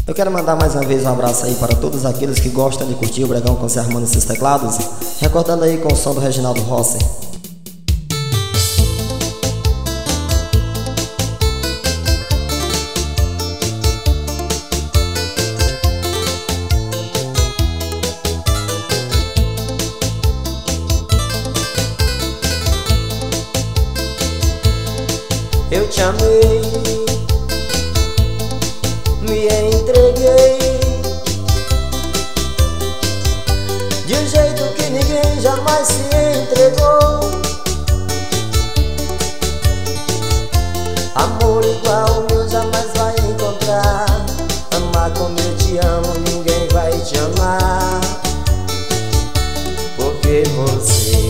Eu quero mandar mais uma vez um abraço aí para todos aqueles que gostam de curtir o Bregão com Zé Armando e seus teclados, recordando aí com o som do Reginaldo Rossi. Eu te amei, me entreguei de um jeito que ninguém jamais se entregou. Amor igual ao meu jamais vai encontrar. Amar como eu te amo, ninguém vai te amar. Porque você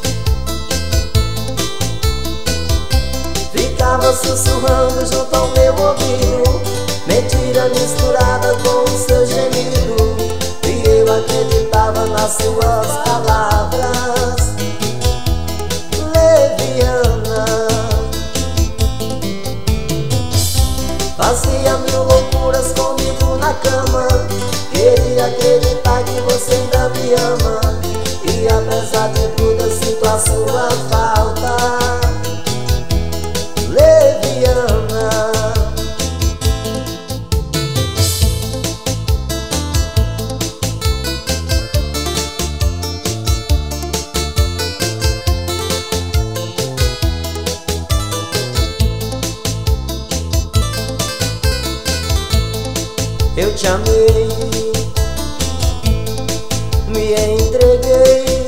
ficava sussurrando junto ao meu ouvido, mentira misturada com o seu gemido, e eu acreditava nas suas palavras. Leviana, fazia mil loucuras comigo na cama, queria acreditar que você ainda me ama, e apesar de tudo eu sinto a sua falta. Leviana, eu te amei, me entreguei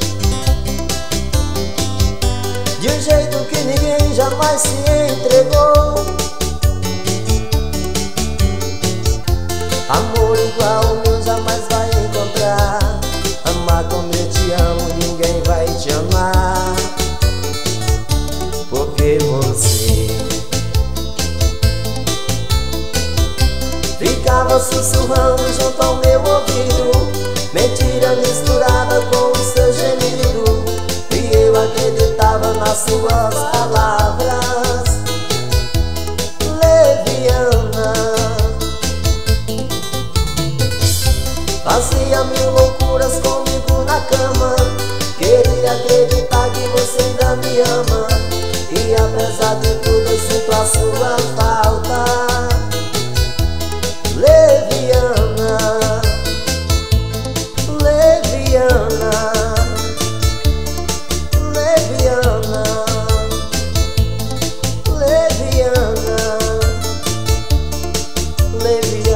de um jeito que ninguém jamais se entregou. Amor igual ao meu jamais vai encontrar. Amar como eu te amo, ninguém vai te amar. Porque você ficava sussurrando junto ao meu ouvido, mentira misturada com o seu gemido, e eu acreditava nas suas palavras. Leviana, fazia mil loucuras comigo na cama, queria acreditar que você ainda me ama, e apesar de tudo eu sinto a sua falta. Leviana, Leviana, Leviana, Leviana, Leviana.